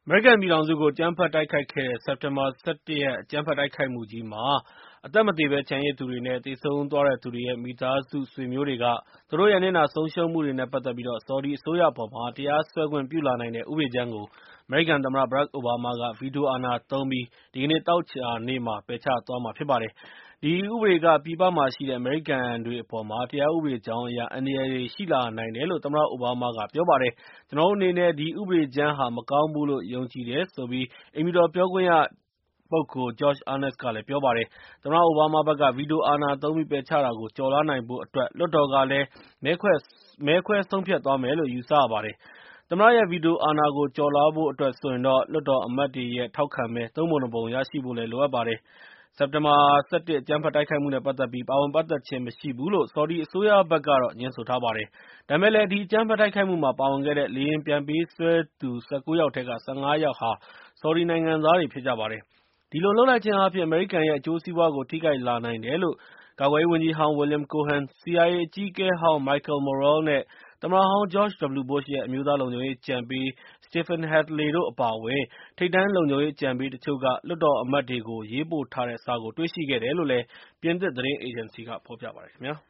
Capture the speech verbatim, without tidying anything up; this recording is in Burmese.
အမေရိကန်ပြည်ထောင်စုကို အကြမ်းဖက်တိုက်ခိုက်ခဲ့တဲ့ စက်တင်ဘာ ၁၁ ရက် အကြမ်းဖက်တိုက်ခိုက်မှုကြီးမှာ အသက်မသေဘဲ ကျန်ရစ်သူတွေ နဲ့ သေဆုံးသွားတဲ့သူတွေရဲ့ မိသားစုဆွေမျိုးတွေက သူတို့ရဲ့ နစ်နာဆုံးရှုံးမှုတွေနဲ့ ပတ်သက်ပြီး ဆော်ဒီအစိုးရအပေါ် တရားစွဲခွင့်ပြုလာနိုင်တဲ့ ဥပဒေကြမ်းကို အမေရိကန်သမ္မတ Barack Obama က ဗီတိုအာဏာသုံးပြီး ဒီကနေ့ သောကြာနေ့မှာ ပယ်ချသွားမှာဖြစ်ပါတယ်။ ဒီဥပဒေက ပြည်ပမှာရှိတဲ့ အမေရိကန်တွေအပေါ် တရားဥပဒေကြောင်းအရ အန္တရာယ်တွေရှိလာနိုင်တယ်လို့ သမ္မတအိုဘားမားက ပြောပါတယ်။ ကျနော်တို့အနေနဲ့ ဒီဥပဒေကြမ်းဟာ မကောင်းဘူးလို့ ယုံကြည်တယ်လို့ အိမ်ဖြူတော်ပြောခွင့်ရ Josh Earnest က ပြောပါတယ်။ သမ္မတအိုဘားမားဘက်က ဗီတိုအာဏာသုံးပြီး ပယ်ချတာကို ကျော်လွှားနိုင်ဖို့အတွက် လွှတ်တော်ကလည်း မဲခွဲဆုံးဖြတ်သွားမယ်လို့ ယူဆရပါတယ်။ သမ္မတရဲ့ ဗီတိုအာဏာကို ကျော်လွှားဖို့အတွက်ဆိုရင်တော့ လွှတ်တော်အမတ်တွေရဲ့ ထောက်ခံမဲ သုံးပုံ ၂ ပုံ ရရှိဖို့လည်း လိုအပ်ပါတယ်။ စက်တင်ဘာ ၁၁ အကြမ်းဖက်တိုက်ခိုက်မှုနဲ့ ပတ်သက်ပြီး ပါဝင်ပတ်သက်ခြင်းမရှိဘူးလို့ ဆော်ဒီအစိုးရဘက်ကတော့ ငြင်းဆိုထားပါတယ်။ ဒါပေမဲ့လည်း ဒီအကြမ်းဖက်တိုက်ခိုက်မှုမှာ ပါဝင်ခဲ့တဲ့ လေယာဉ်ပျံပြေးဆွဲသူ ၁၉ ယောက်ထဲက ၁၅ ယောက်ဟာ ဆော်ဒီနိုင်ငံသားတွေဖြစ်ကြပါတယ်။ ဒီလိုလုပ်လိုက်ခြင်းအားဖြင့် အမေရိကန်ရဲ့ အကျိုးစီးပွားကို ထိခိုက်လာနိုင်တယ်လို့ ကာကွယ်ရေးဝန်ကြီးဟောင်း William Cohen, စီ အိုင် အေ အကြီးအကဲဟောင်း Michael Morrell နဲ့ သမ္မတဟောင်း George W. Bush ရဲ့ အမျိုးသားလုံခြုံရေးအကြံပေး Stephen Hadley တို့အပါအဝင် ထိပ်တန်းလုံခြုံရေးအကြံပေးတချို့က လွှတ်တော်အမတ်တွေကို ရေးပို့ထားတဲ့စာကို တွေ့ရှိခဲ့တယ်လို့ ပြင်သစ်သတင်းအေဂျင်စီက ဖော်ပြပါတယ်ခင်ဗျာ